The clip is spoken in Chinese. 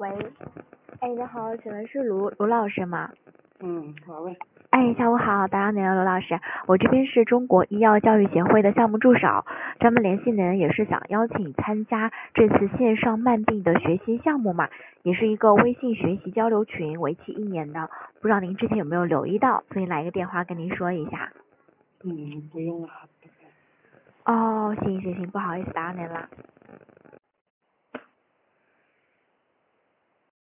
喂，哎，你好，请问是卢老师吗？ 好嘞。 哎，下午好，打扰您了，卢老师。我这边是中国医药教育协会的项目助手，专门联系您也是想邀请参加这次线上慢病的学习项目嘛，也是一个微信学习交流群，为期1年的，不知道您之前有没有留意到，所以来个电话跟您说一下。 不用了。 哦，行，不好意思打扰您了。